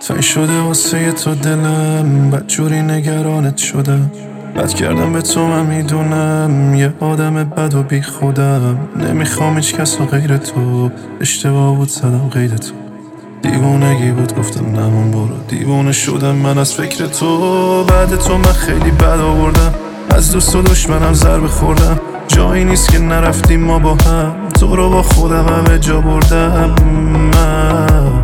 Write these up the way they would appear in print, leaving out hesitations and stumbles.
تنگ شده واسه تو دلم، بدجوری نگرانت شدم. بد کردم به تو من میدونم، یه آدم بد و بی خودم. نمیخوام هیچ کس و غیر تو، اشتباه بود زدم غیر تو. دیوونگی بود گفتم نمون برو، دیوونه شدم من از فکر تو. بعد تو من خیلی بد آوردم، از دوست و دشمنم ضربه خوردم. جایی نیست که نرفتیم ما با هم، تو رو با خودم همه جا بردم من.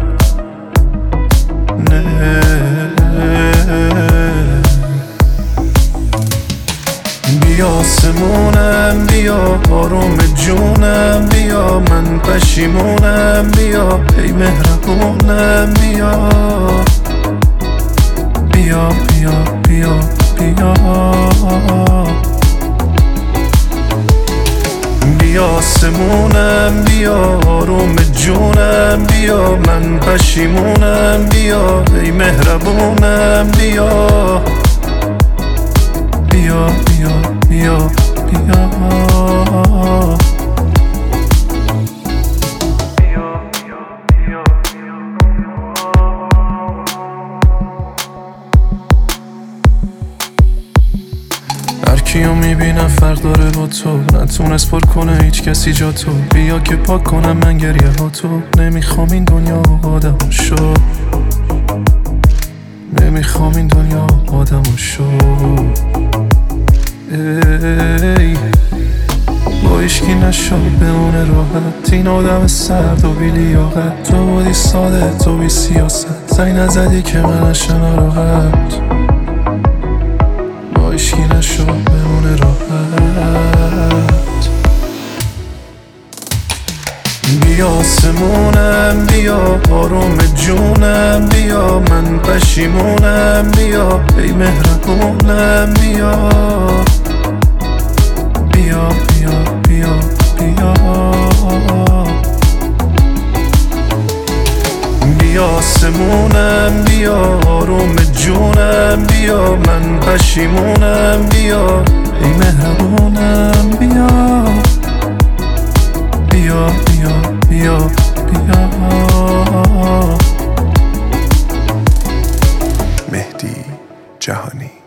بیا آسمونم، بیا آروم جونم، بیا من پشیمونم، بیا ای مهربونم، بیا بیا بیا بیا بیا بیا آسمونم، بیا آروم جونم، بیا من پشیمونم، بیا ای مهربونم، بیا بیا بیا بیا بیا هر کیو میبینم فرق داره با تو، نتونست پر کنه هیچ کسی جا تو. بیا که پاک کنم من گریه ها تو. نمیخوام این دنیا آدم شو، نمیخوام این دنیا آدم شو. ای با ایشکی نشو بمونه راحت، این آدم سرد و بی لیاقت. تو بودی ساده، تو بی سیاست، زنگ نزدی که من نشم راحت. با ایشکی نشو بمونه راحت. بیا آسمونم، بیا آروم جونم، بیا من پشیمونم، بیا ای مهربونم، بیا بیا بیا بیا بیا بیا آسمونم، بیا آروم جونم، بیا من پشیمونم، بیا ای مهربونم، بیا بیا بیا بیا بیا مهدی جهانی.